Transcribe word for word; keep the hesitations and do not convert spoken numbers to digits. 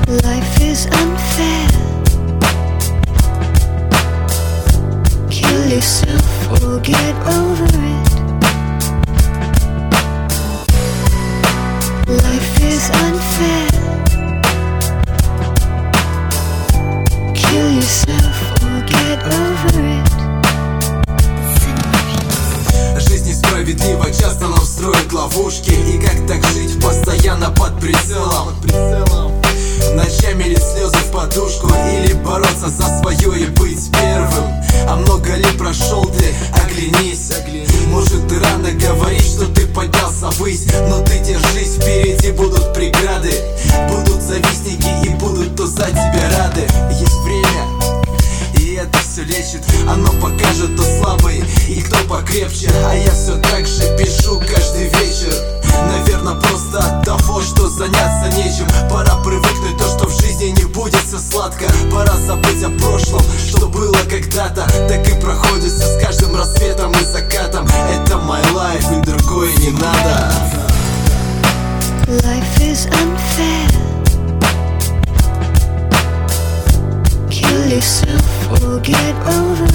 Life is unfair. Kill yourself or get over it. Life is unfair. Kill yourself or get over it. Жизнь несправедлива, часто нам строят ловушки. И как так жить постоянно под прицелом? Ночами лить слезы в подушку или бороться за свое и быть первым. А много ли прошел ты? Оглянись. Может, ты рано говоришь, что ты поднялся ввысь, но ты держись, впереди будут преграды. Будут завистники и будут, кто за тебя рады. Есть время, и это все лечит. Оно покажет, кто слабый и кто покрепче. А я все так же пишу каждый вечер. Наверное, просто от того, что заняться нечем. Пора привыкнуть то, что в жизни не будет все сладко. Пора забыть о прошлом, что было когда-то. Так и проходит все с каждым рассветом и закатом. Это my life, и другое не надо. Life is unfair. Kill yourself or get over